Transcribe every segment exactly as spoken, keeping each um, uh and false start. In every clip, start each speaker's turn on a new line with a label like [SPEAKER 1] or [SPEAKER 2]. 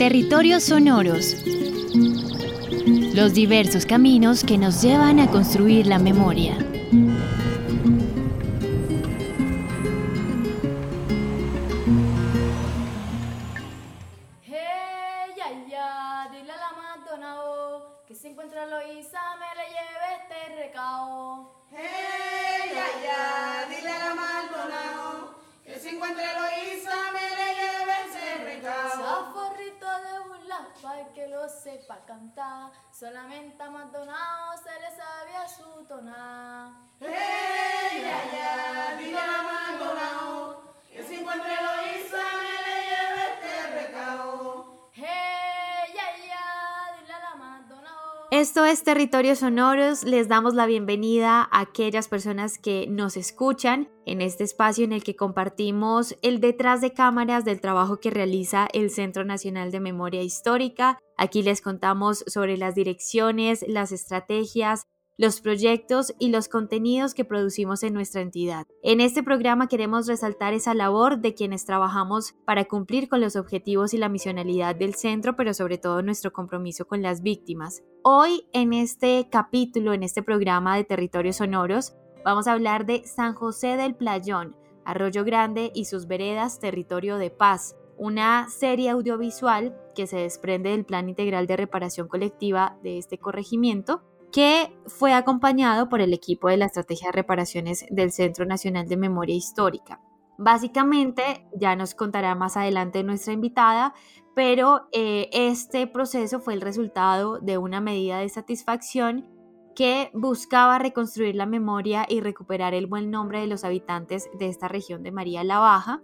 [SPEAKER 1] Territorios sonoros. Los diversos caminos que nos llevan a construir la memoria.
[SPEAKER 2] Hey, ya, ya, dile a la Maldonado que si encuentra a Loísa me le lleve este recao.
[SPEAKER 3] Hey, ya, ya, dile a la Maldonado que si encuentra a Loísa me le lleve ese recao.
[SPEAKER 2] Chaforrito de burla para que lo sepa cantar, solamente a Maldonado se le sabía su toná.
[SPEAKER 3] Hey, ya, ya, dile a la Maldonado que si encuentra a Loísa me le lleve este recao.
[SPEAKER 2] Hey, ya, ya, dile a la Maldonado.
[SPEAKER 1] Esto es Territorios Sonoros. Les damos la bienvenida a aquellas personas que nos escuchan en este espacio en el que compartimos el detrás de cámaras del trabajo que realiza el Centro Nacional de Memoria Histórica. Aquí les contamos sobre las direcciones, las estrategias, los proyectos y los contenidos que producimos en nuestra entidad. En este programa queremos resaltar esa labor de quienes trabajamos para cumplir con los objetivos y la misionalidad del centro, pero sobre todo nuestro compromiso con las víctimas. Hoy, en este capítulo, en este programa de Territorios Sonoros, vamos a hablar de San José del Playón, Arroyo Grande y sus veredas, Territorio de Paz, una serie audiovisual que se desprende del Plan Integral de Reparación Colectiva de este corregimiento, que fue acompañado por el equipo de la Estrategia de Reparaciones del Centro Nacional de Memoria Histórica. Básicamente, ya nos contará más adelante nuestra invitada, pero eh, este proceso fue el resultado de una medida de satisfacción que buscaba reconstruir la memoria y recuperar el buen nombre de los habitantes de esta región de María la Baja.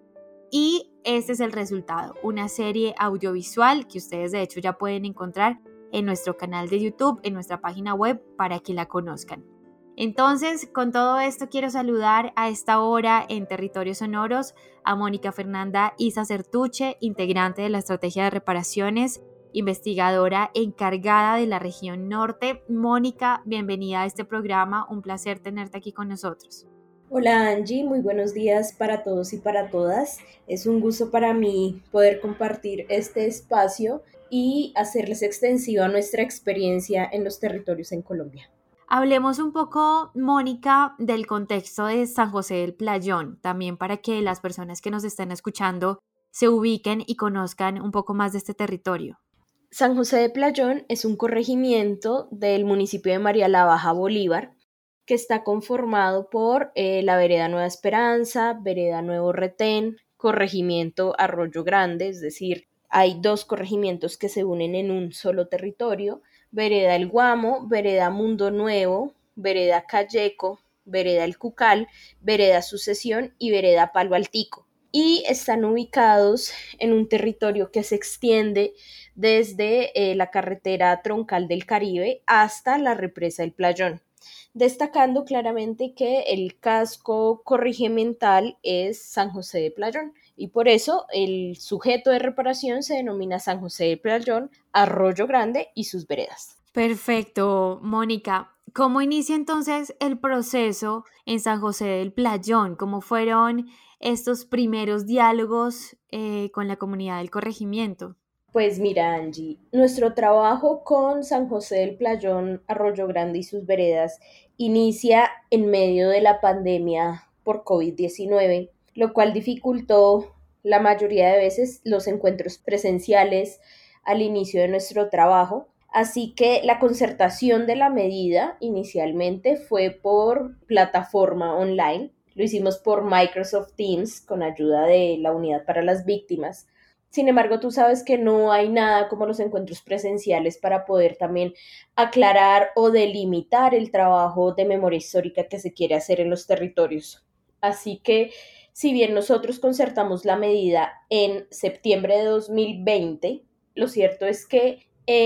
[SPEAKER 1] Y este es el resultado, una serie audiovisual que ustedes de hecho ya pueden encontrar en nuestro canal de YouTube, en nuestra página web, para que la conozcan. Entonces, con todo esto quiero saludar a esta hora en Territorios Sonoros a Mónica Fernanda Isa Certuche, integrante de la Estrategia de Reparaciones, investigadora encargada de la región norte. Mónica, bienvenida a este programa, un placer tenerte aquí con nosotros.
[SPEAKER 4] Hola Angie, muy buenos días para todos y para todas. Es un gusto para mí poder compartir este espacio y hacerles extensiva nuestra experiencia en los territorios en Colombia.
[SPEAKER 1] Hablemos un poco, Mónica, del contexto de San José del Playón, también para que las personas que nos estén escuchando se ubiquen y conozcan un poco más de este territorio.
[SPEAKER 4] San José del Playón es un corregimiento del municipio de María la Baja, Bolívar, que está conformado por eh, la vereda Nueva Esperanza, vereda Nuevo Retén, corregimiento Arroyo Grande, es decir, hay dos corregimientos que se unen en un solo territorio, vereda El Guamo, vereda Mundo Nuevo, vereda Calleco, vereda El Cucal, vereda Sucesión y vereda Palo Altico. Y están ubicados en un territorio que se extiende desde eh, la carretera troncal del Caribe hasta la represa del Playón, destacando claramente que el casco corregimental es San José de Playón y por eso el sujeto de reparación se denomina San José de Playón, Arroyo Grande y sus veredas.
[SPEAKER 1] Perfecto, Mónica. ¿Cómo inicia entonces el proceso en San José del Playón? ¿Cómo fueron estos primeros diálogos eh, con la comunidad del corregimiento?
[SPEAKER 4] Pues mira, Angie, nuestro trabajo con San José del Playón, Arroyo Grande y sus veredas inicia en medio de la pandemia por covid diecinueve, lo cual dificultó la mayoría de veces los encuentros presenciales al inicio de nuestro trabajo. Así que la concertación de la medida inicialmente fue por plataforma online. Lo hicimos por Microsoft Teams con ayuda de la Unidad para las Víctimas. Sin embargo, tú sabes que no hay nada como los encuentros presenciales para poder también aclarar o delimitar el trabajo de memoria histórica que se quiere hacer en los territorios. Así que, si bien nosotros concertamos la medida en septiembre de dos mil veinte, lo cierto es que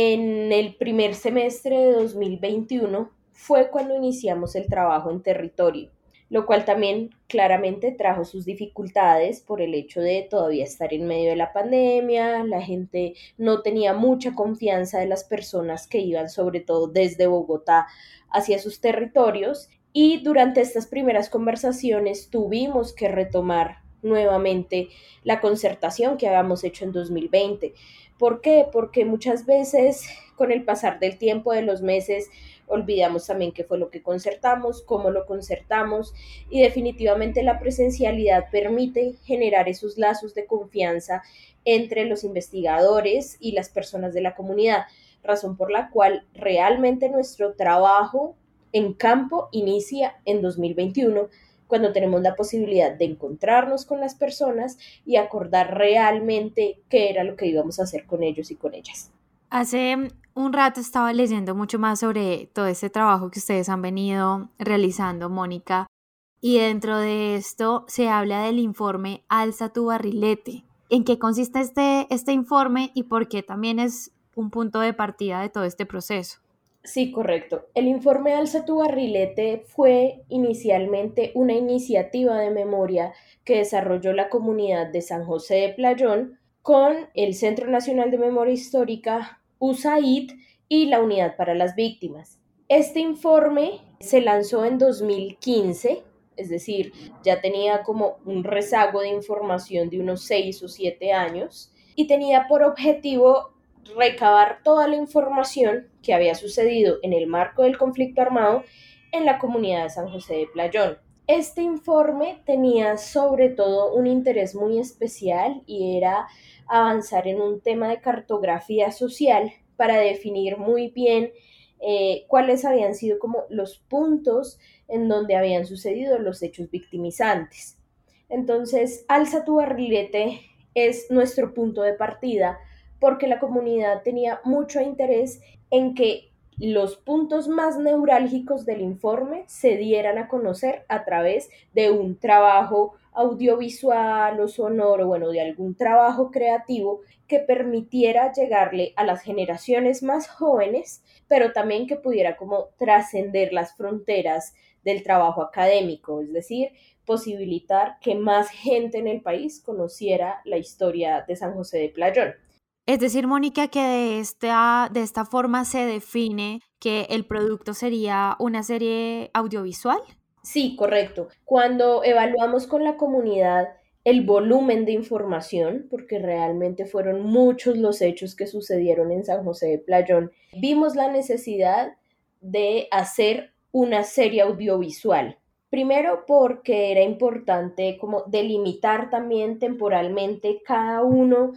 [SPEAKER 4] en el primer semestre de dos mil veintiuno fue cuando iniciamos el trabajo en territorio, lo cual también claramente trajo sus dificultades por el hecho de todavía estar en medio de la pandemia. La gente no tenía mucha confianza de las personas que iban sobre todo desde Bogotá hacia sus territorios y durante estas primeras conversaciones tuvimos que retomar nuevamente la concertación que habíamos hecho en dos mil veinte. ¿Por qué? Porque muchas veces con el pasar del tiempo, de los meses, olvidamos también qué fue lo que concertamos, cómo lo concertamos, y definitivamente la presencialidad permite generar esos lazos de confianza entre los investigadores y las personas de la comunidad, razón por la cual realmente nuestro trabajo en campo inicia en dos mil veintiuno, cuando tenemos la posibilidad de encontrarnos con las personas y acordar realmente qué era lo que íbamos a hacer con ellos y con ellas.
[SPEAKER 1] Hace un rato estaba leyendo mucho más sobre todo este trabajo que ustedes han venido realizando, Mónica, y dentro de esto se habla del informe Alza tu barrilete. ¿En qué consiste este, este informe y por qué también es un punto de partida de todo este proceso?
[SPEAKER 4] Sí, correcto. El informe Alza tu barrilete fue inicialmente una iniciativa de memoria que desarrolló la comunidad de San José de Playón con el Centro Nacional de Memoria Histórica, U S A I D, y la Unidad para las Víctimas. Este informe se lanzó en dos mil quince, es decir, ya tenía como un rezago de información de unos seis o siete años, y tenía por objetivo recabar toda la información que había sucedido en el marco del conflicto armado en la comunidad de San José de Playón. Este informe tenía sobre todo un interés muy especial y era avanzar en un tema de cartografía social para definir muy bien eh, cuáles habían sido como los puntos en donde habían sucedido los hechos victimizantes. Entonces, Alza tu barrilete es nuestro punto de partida porque la comunidad tenía mucho interés en que los puntos más neurálgicos del informe se dieran a conocer a través de un trabajo audiovisual o sonoro, bueno, de algún trabajo creativo que permitiera llegarle a las generaciones más jóvenes, pero también que pudiera como trascender las fronteras del trabajo académico, es decir, posibilitar que más gente en el país conociera la historia de San José de Playón.
[SPEAKER 1] Es decir, Mónica, que de esta, de esta forma se define que el producto sería una serie audiovisual.
[SPEAKER 4] Sí, correcto. Cuando evaluamos con la comunidad el volumen de información, porque realmente fueron muchos los hechos que sucedieron en San José de Playón, vimos la necesidad de hacer una serie audiovisual. Primero porque era importante como delimitar también temporalmente cada uno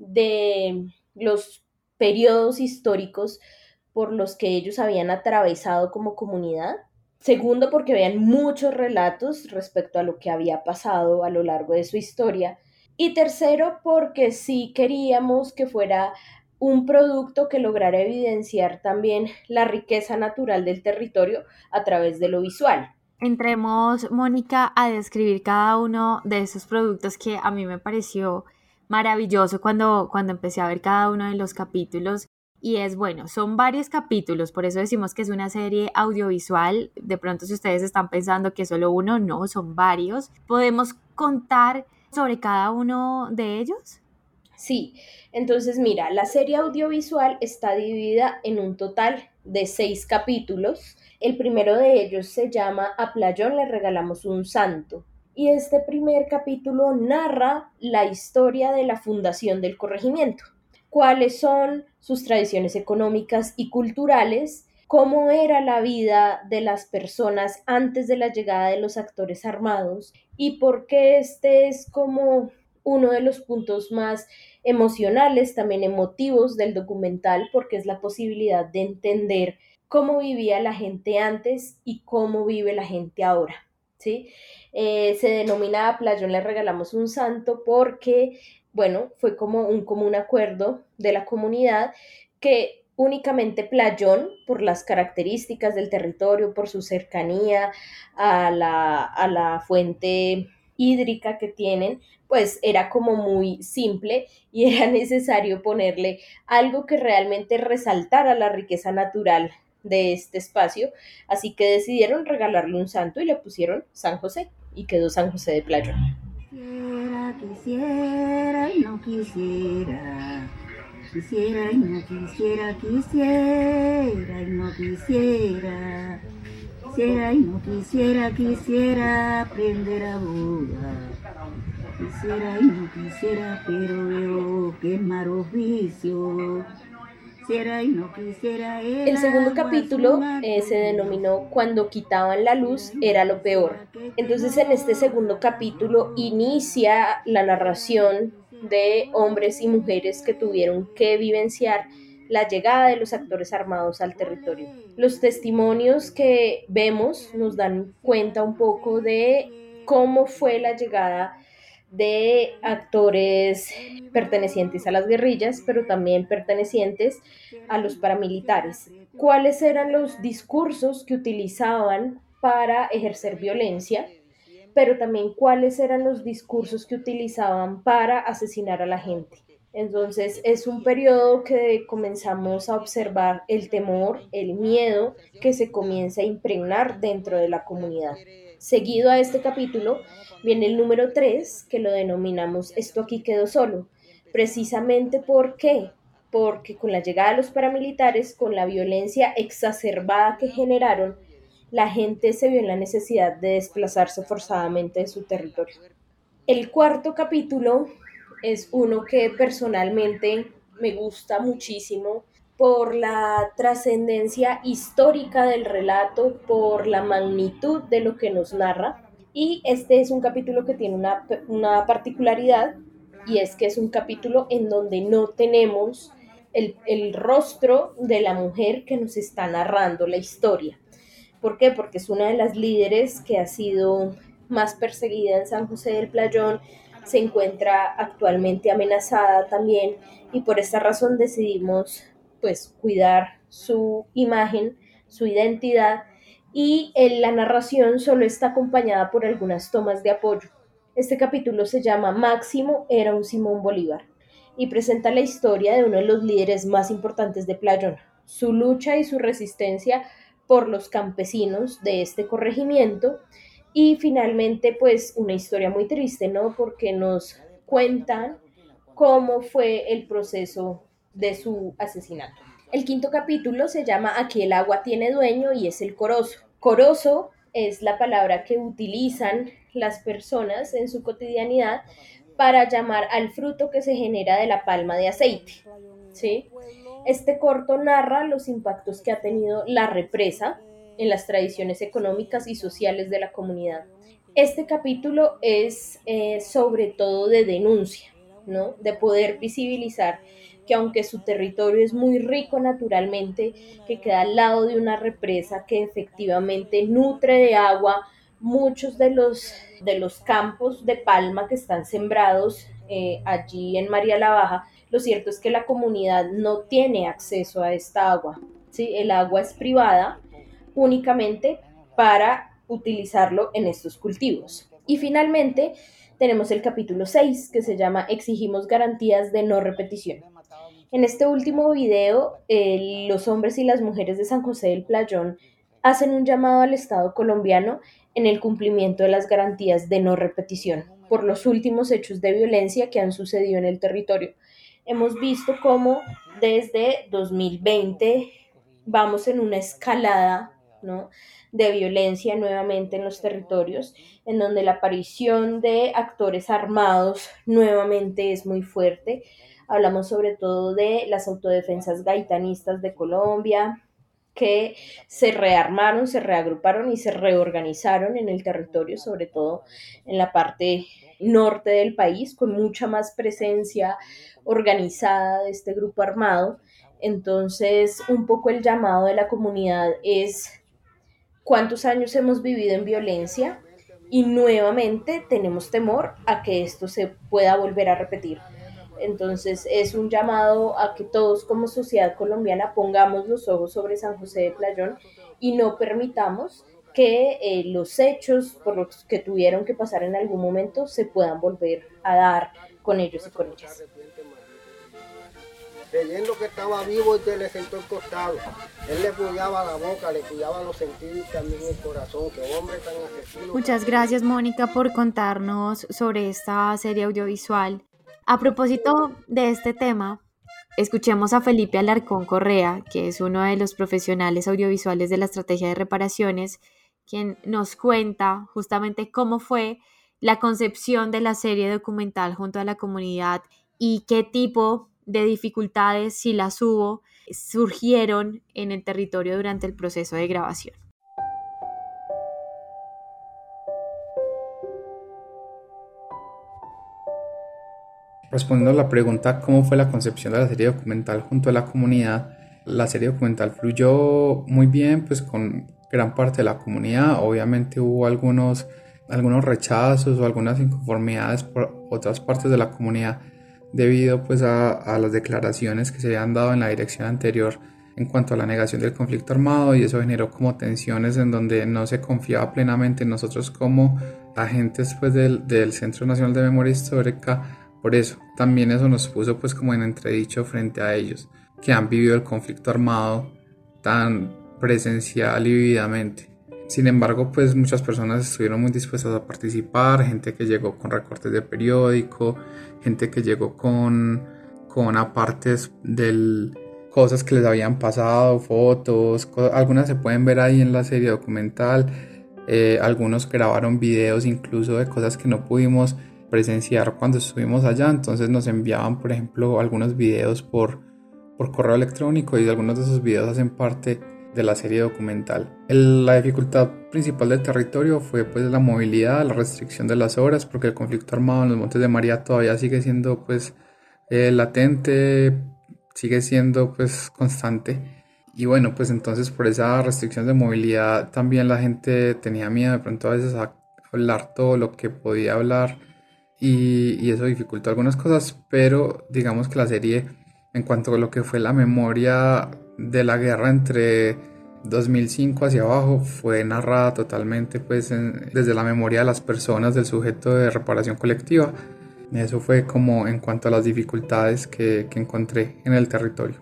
[SPEAKER 4] de los periodos históricos por los que ellos habían atravesado como comunidad. Segundo, porque habían muchos relatos respecto a lo que había pasado a lo largo de su historia. Y tercero, porque sí queríamos que fuera un producto que lograra evidenciar también la riqueza natural del territorio a través de lo visual.
[SPEAKER 1] Entremos, Mónica, a describir cada uno de esos productos que a mí me pareció maravilloso cuando, cuando empecé a ver cada uno de los capítulos. Y es bueno, son varios capítulos, por eso decimos que es una serie audiovisual. De pronto, si ustedes están pensando que es solo uno, no, son varios. ¿Podemos contar sobre cada uno de ellos?
[SPEAKER 4] Sí, entonces mira, la serie audiovisual está dividida en un total de seis capítulos. El primero de ellos se llama A Playón le regalamos un santo. Y este primer capítulo narra la historia de la fundación del corregimiento. Cuáles son sus tradiciones económicas y culturales, cómo era la vida de las personas antes de la llegada de los actores armados y por qué este es como uno de los puntos más emocionales, también emotivos del documental, porque es la posibilidad de entender cómo vivía la gente antes y cómo vive la gente ahora, ¿sí? Eh, se denomina A Playón le regalamos un santo porque bueno, fue como un común acuerdo de la comunidad que únicamente Playón, por las características del territorio, por su cercanía a la, a la fuente hídrica que tienen, pues era como muy simple y era necesario ponerle algo que realmente resaltara la riqueza natural de este espacio, así que decidieron regalarle un santo y le pusieron San José y quedó San José de Playón.
[SPEAKER 5] Quisiera, quisiera y no quisiera, quisiera y no quisiera, quisiera y no quisiera, quisiera y no quisiera, quisiera aprender a volar, Quisiera y no quisiera, pero veo que es mal oficio. Quisiera y no quisiera.
[SPEAKER 4] El segundo capítulo eh, se denominó Cuando quitaban la luz era lo peor. Entonces en este segundo capítulo inicia la narración de hombres y mujeres que tuvieron que vivenciar la llegada de los actores armados al territorio. Los testimonios que vemos nos dan cuenta un poco de cómo fue la llegada de actores pertenecientes a las guerrillas, pero también pertenecientes a los paramilitares. ¿Cuáles eran los discursos que utilizaban para ejercer violencia? Pero también cuáles eran los discursos que utilizaban para asesinar a la gente. Entonces es un periodo que comenzamos a observar el temor, el miedo que se comienza a impregnar dentro de la comunidad. Seguido a este capítulo viene el número tres, que lo denominamos Esto aquí quedó solo. Precisamente ¿por qué? Porque con la llegada de los paramilitares, con la violencia exacerbada que generaron, la gente se vio en la necesidad de desplazarse forzadamente de su territorio. El cuarto capítulo es uno que personalmente me gusta muchísimo por la trascendencia histórica del relato, por la magnitud de lo que nos narra. Y este es un capítulo que tiene una, una particularidad, y es que es un capítulo en donde no tenemos el, el rostro de la mujer que nos está narrando la historia. ¿Por qué? Porque es una de las líderes que ha sido más perseguida en San José del Playón, se encuentra actualmente amenazada también, y por esta razón decidimos pues cuidar su imagen, su identidad, y en la narración solo está acompañada por algunas tomas de apoyo. Este capítulo se llama Máximo era un Simón Bolívar y presenta la historia de uno de los líderes más importantes de Playón, su lucha y su resistencia por los campesinos de este corregimiento, y finalmente pues una historia muy triste, ¿no? Porque nos cuentan cómo fue el proceso de su asesinato. El quinto capítulo se llama Aquí el agua tiene dueño y es el corozo. Corozo es la palabra que utilizan las personas en su cotidianidad para llamar al fruto que se genera de la palma de aceite, ¿sí? Este corto narra los impactos que ha tenido la represa en las tradiciones económicas y sociales de la comunidad. Este capítulo es eh, sobre todo de denuncia, ¿no? De poder visibilizar que aunque su territorio es muy rico naturalmente, que queda al lado de una represa que efectivamente nutre de agua muchos de los, de los campos de palma que están sembrados eh, allí en María la Baja, lo cierto es que la comunidad no tiene acceso a esta agua, ¿sí? El agua es privada únicamente para utilizarlo en estos cultivos. Y finalmente tenemos el capítulo seis, que se llama Exigimos garantías de no repetición. En este último video, eh, los hombres y las mujeres de San José del Playón hacen un llamado al Estado colombiano en el cumplimiento de las garantías de no repetición por los últimos hechos de violencia que han sucedido en el territorio. Hemos visto cómo desde dos mil veinte vamos en una escalada, ¿no?, de violencia nuevamente en los territorios, en donde la aparición de actores armados nuevamente es muy fuerte. Hablamos sobre todo de las autodefensas gaitanistas de Colombia, que se rearmaron, se reagruparon y se reorganizaron en el territorio, sobre todo en la parte norte del país, con mucha más presencia organizada de este grupo armado. Entonces, un poco el llamado de la comunidad es: ¿cuántos años hemos vivido en violencia? Y nuevamente tenemos temor a que esto se pueda volver a repetir. Entonces es un llamado a que todos como sociedad colombiana pongamos los ojos sobre San José de Playón y no permitamos que eh, los hechos por los que tuvieron que pasar en algún momento se puedan volver a dar con ellos y con ellas.
[SPEAKER 6] Creyendo que estaba vivo y que le sentó el costado. Él le cuidaba la boca, le cuidaba los sentidos y también el corazón. Que hombre tan asesino.
[SPEAKER 1] Muchas gracias, Mónica, por contarnos sobre esta serie audiovisual. A propósito de este tema, escuchemos a Felipe Alarcón Correa, que es uno de los profesionales audiovisuales de la estrategia de reparaciones, quien nos cuenta justamente cómo fue la concepción de la serie documental junto a la comunidad y qué tipo de dificultades, si las hubo, surgieron en el territorio durante el proceso de grabación.
[SPEAKER 7] Respondiendo a la pregunta cómo fue la concepción de la serie documental junto a la comunidad, la serie documental fluyó muy bien, pues con gran parte de la comunidad. Obviamente hubo algunos, algunos rechazos o algunas inconformidades por otras partes de la comunidad debido pues a, a las declaraciones que se habían dado en la dirección anterior en cuanto a la negación del conflicto armado, y eso generó como tensiones en donde no se confiaba plenamente en nosotros como agentes pues del, del Centro Nacional de Memoria Histórica. Por eso, también eso nos puso pues como en entredicho frente a ellos, que han vivido el conflicto armado tan presencial y vividamente. Sin embargo, pues muchas personas estuvieron muy dispuestas a participar, gente que llegó con recortes de periódico, gente que llegó con, con apartes de cosas que les habían pasado, fotos, cosas, algunas se pueden ver ahí en la serie documental, eh, algunos grabaron videos incluso de cosas que no pudimos presenciar cuando estuvimos allá, entonces nos enviaban por ejemplo algunos videos por, por correo electrónico, y algunos de esos videos hacen parte de la serie documental. El, la dificultad principal del territorio fue pues la movilidad, la restricción de las horas, porque el conflicto armado en los Montes de María todavía sigue siendo pues eh, latente, sigue siendo pues constante, y bueno, pues entonces por esa restricción de movilidad también la gente tenía miedo de pronto a veces a hablar todo lo que podía hablar, y, y eso dificultó algunas cosas, pero digamos que la serie, en cuanto a lo que fue la memoria de la guerra entre dos mil cinco hacia abajo, fue narrada totalmente pues en, desde la memoria de las personas, del sujeto de reparación colectiva. Eso fue como en cuanto a las dificultades que, que encontré en el territorio.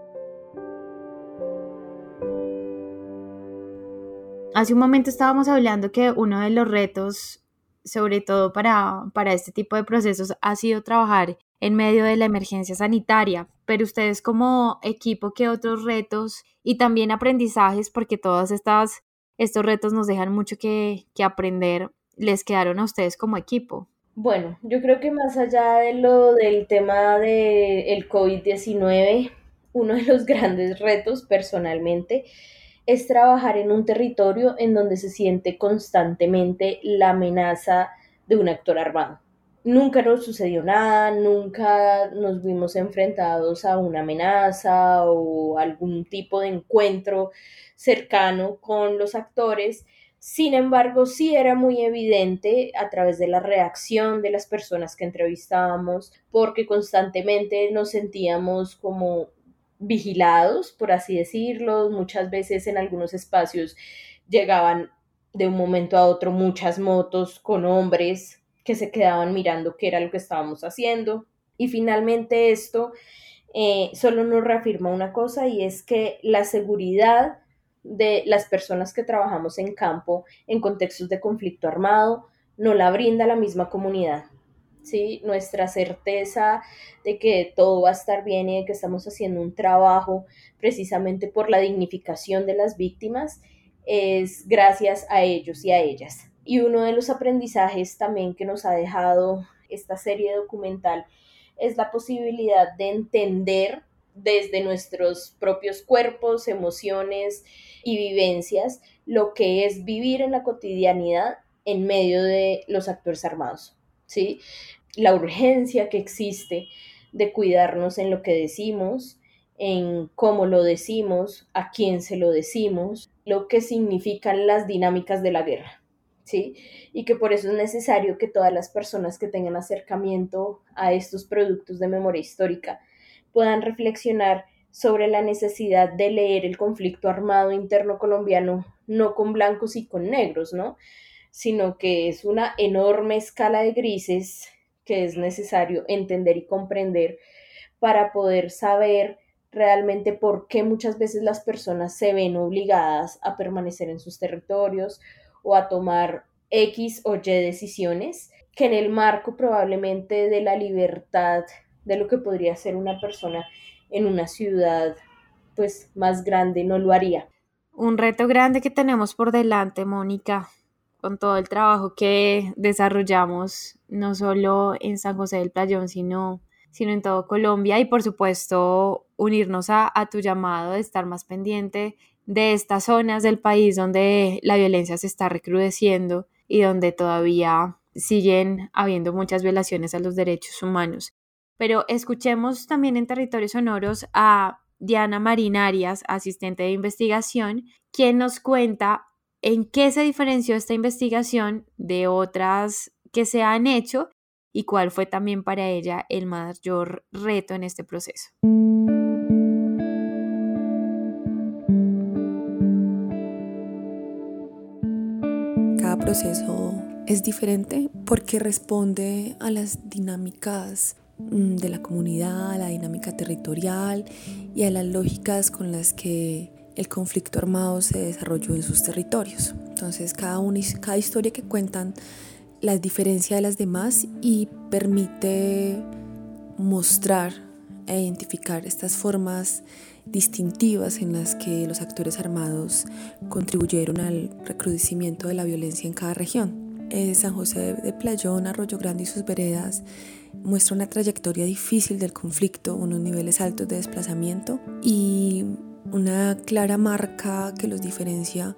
[SPEAKER 1] Hace un momento estábamos hablando que uno de los retos, sobre todo para, para este tipo de procesos, ha sido trabajar en medio de la emergencia sanitaria, pero ustedes como equipo, ¿qué otros retos y también aprendizajes, porque todos estas, estos retos nos dejan mucho que, que aprender, les quedaron a ustedes como equipo?
[SPEAKER 4] Bueno, yo creo que más allá de lo del tema del COVID diecinueve, uno de los grandes retos personalmente es trabajar en un territorio en donde se siente constantemente la amenaza de un actor armado. Nunca nos sucedió nada, nunca nos vimos enfrentados a una amenaza o algún tipo de encuentro cercano con los actores. Sin embargo, sí era muy evidente a través de la reacción de las personas que entrevistábamos, porque constantemente nos sentíamos como vigilados, por así decirlo. Muchas veces en algunos espacios llegaban de un momento a otro muchas motos con hombres que se quedaban mirando qué era lo que estábamos haciendo. Y finalmente esto eh, solo nos reafirma una cosa, y es que la seguridad de las personas que trabajamos en campo en contextos de conflicto armado no la brinda la misma comunidad. ¿Sí? Nuestra certeza de que todo va a estar bien y de que estamos haciendo un trabajo precisamente por la dignificación de las víctimas es gracias a ellos y a ellas. Y uno de los aprendizajes también que nos ha dejado esta serie documental es la posibilidad de entender desde nuestros propios cuerpos, emociones y vivencias lo que es vivir en la cotidianidad en medio de los actores armados, ¿sí? La urgencia que existe de cuidarnos en lo que decimos, en cómo lo decimos, a quién se lo decimos, lo que significan las dinámicas de la guerra, ¿sí? Y que por eso es necesario que todas las personas que tengan acercamiento a estos productos de memoria histórica puedan reflexionar sobre la necesidad de leer el conflicto armado interno colombiano no con blancos y con negros, ¿no? Sino que es una enorme escala de grises que es necesario entender y comprender para poder saber realmente por qué muchas veces las personas se ven obligadas a permanecer en sus territorios o a tomar X o Y decisiones que en el marco probablemente de la libertad de lo que podría ser una persona en una ciudad pues más grande no lo haría.
[SPEAKER 1] Un reto grande que tenemos por delante, Mónica. con todo el trabajo que desarrollamos, no solo en San José del Playón, sino, sino en todo Colombia, y por supuesto unirnos a, a tu llamado de estar más pendiente de estas zonas del país donde la violencia se está recrudeciendo y donde todavía siguen habiendo muchas violaciones a los derechos humanos. Pero escuchemos también en Territorios Sonoros a Diana Marín Arias, asistente de investigación, quien nos cuenta en qué se diferenció esta investigación de otras que se han hecho y cuál fue también para ella el mayor reto en este proceso.
[SPEAKER 8] Cada proceso es diferente porque responde a las dinámicas de la comunidad, a la dinámica territorial y a las lógicas con las que el conflicto armado se desarrolló en sus territorios. Entonces cada, una, cada historia que cuentan la diferencia de las demás y permite mostrar e identificar estas formas distintivas en las que los actores armados contribuyeron al recrudecimiento de la violencia en cada región. Eh, San José de Playón, Arroyo Grande y sus veredas muestra una trayectoria difícil del conflicto, unos niveles altos de desplazamiento y una clara marca que los diferencia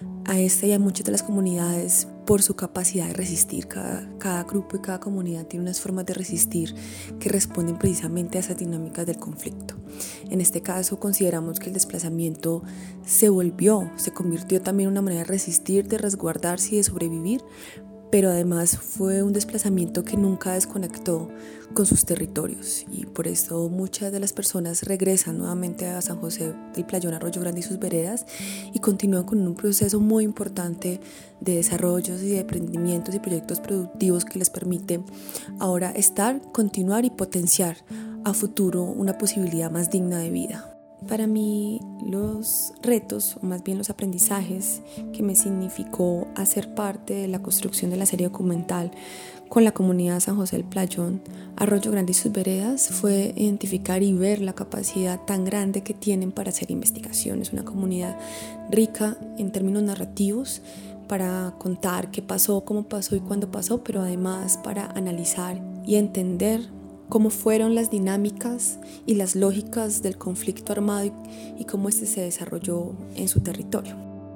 [SPEAKER 8] a esta y a muchas de las comunidades por su capacidad de resistir. Cada, cada grupo y cada comunidad tiene unas formas de resistir que responden precisamente a esas dinámicas del conflicto. En este caso consideramos que el desplazamiento se volvió, se convirtió también en una manera de resistir, de resguardarse y de sobrevivir, pero además fue un desplazamiento que nunca desconectó con sus territorios y por eso muchas de las personas regresan nuevamente a San José del Playón, Arroyo Grande y sus veredas y continúan con un proceso muy importante de desarrollos y de emprendimientos y proyectos productivos que les permite ahora estar, continuar y potenciar a futuro una posibilidad más digna de vida. Para mí los retos, o más bien los aprendizajes que me significó hacer parte de la construcción de la serie documental con la comunidad de San José del Playón, Arroyo Grande y sus veredas, fue identificar y ver la capacidad tan grande que tienen para hacer investigaciones. Una comunidad rica en términos narrativos para contar qué pasó, cómo pasó y cuándo pasó, pero además para analizar y entender cómo fueron las dinámicas y las lógicas del conflicto armado y, y cómo este se desarrolló en su territorio.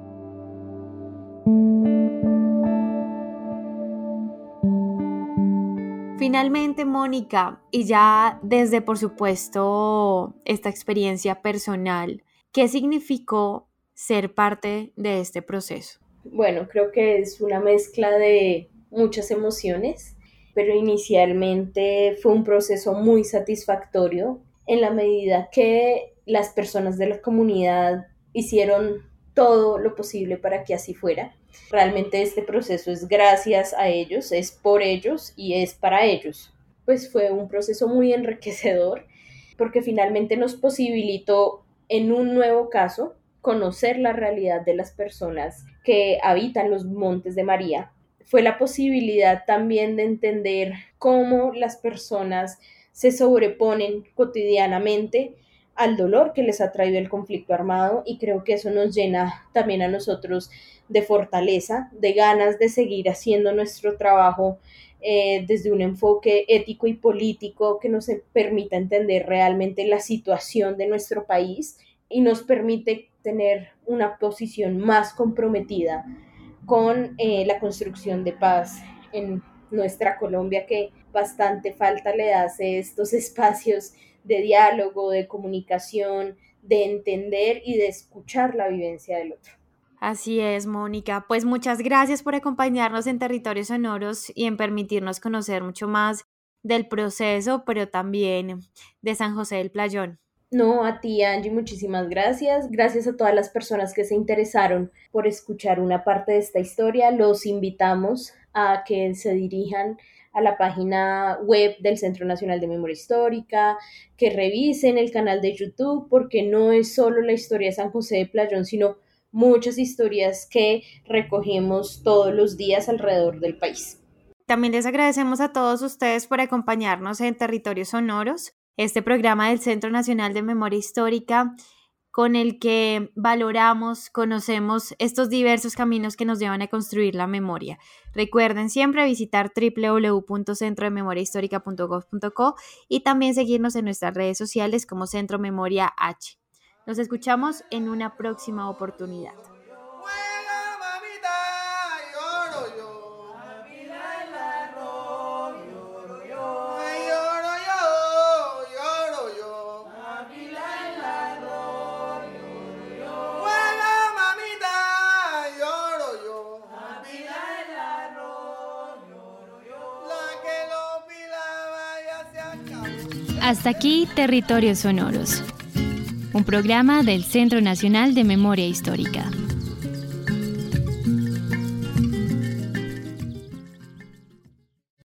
[SPEAKER 1] Finalmente, Mónica, y ya desde, por supuesto, esta experiencia personal, ¿qué significó ser parte de este proceso?
[SPEAKER 4] Bueno, creo que es una mezcla de muchas emociones, pero inicialmente fue un proceso muy satisfactorio en la medida que las personas de la comunidad hicieron todo lo posible para que así fuera. Realmente este proceso es gracias a ellos, es por ellos y es para ellos. Pues fue un proceso muy enriquecedor porque finalmente nos posibilitó en un nuevo caso conocer la realidad de las personas que habitan los Montes de María. Fue la posibilidad también de entender cómo las personas se sobreponen cotidianamente al dolor que les ha traído el conflicto armado y creo que eso nos llena también a nosotros de fortaleza, de ganas de seguir haciendo nuestro trabajo eh, desde un enfoque ético y político que nos permita entender realmente la situación de nuestro país y nos permite tener una posición más comprometida con eh, la construcción de paz en nuestra Colombia, que bastante falta le hace estos espacios de diálogo, de comunicación, de entender y de escuchar la vivencia del otro.
[SPEAKER 1] Así es, Mónica. Pues muchas gracias por acompañarnos en Territorios Sonoros y en permitirnos conocer mucho más del proceso, pero también de San José del Playón.
[SPEAKER 4] No, a ti, Angie, muchísimas gracias. Gracias a todas las personas que se interesaron por escuchar una parte de esta historia. Los invitamos a que se dirijan a la página web del Centro Nacional de Memoria Histórica, que revisen el canal de YouTube, porque no es solo la historia de San José de Playón, sino muchas historias que recogemos todos los días alrededor del país.
[SPEAKER 1] También les agradecemos a todos ustedes por acompañarnos en Territorios Sonoros, este programa del Centro Nacional de Memoria Histórica, con el que valoramos, conocemos estos diversos caminos que nos llevan a construir la memoria. Recuerden siempre visitar doble u doble u doble u punto centro de memoria histórica punto gob punto co y también seguirnos en nuestras redes sociales como Centro Memoria H. Nos escuchamos en una próxima oportunidad.
[SPEAKER 9] Hasta aquí Territorios Sonoros, un programa del Centro Nacional de Memoria Histórica.